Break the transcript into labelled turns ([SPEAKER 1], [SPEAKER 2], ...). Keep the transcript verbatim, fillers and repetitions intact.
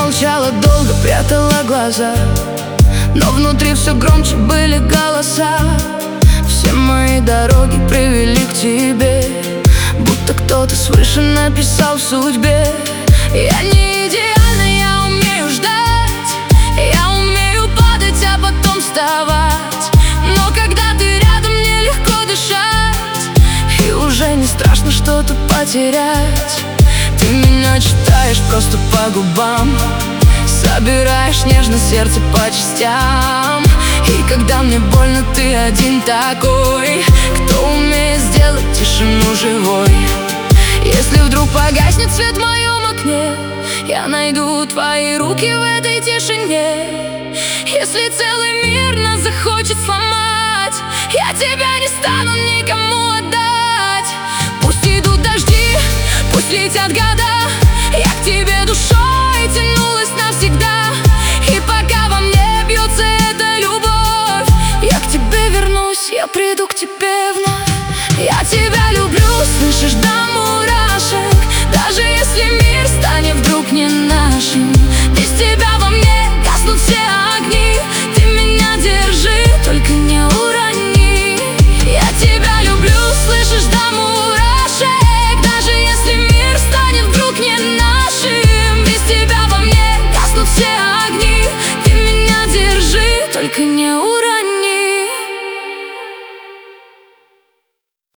[SPEAKER 1] молчала долго, прятала глаза, но внутри все громче были голоса. Все мои дороги привели к тебе, будто кто-то свыше написал в судьбе. Я не идеальна, я умею ждать, я умею падать, а потом вставать. Но когда ты рядом, мне легко дышать, и уже не страшно что-то потерять. Ты меня читаешь просто по губам, собираешь нежно сердце по частям. И когда мне больно, ты один такой, кто умеет сделать тишину живой. Если вдруг погаснет свет в моем окне, я найду твои руки в этой тишине. Если целый мир нас захочет сломать, я тебя не стану никому отдать. Пусть идут дожди, пусть летят года, я к тебе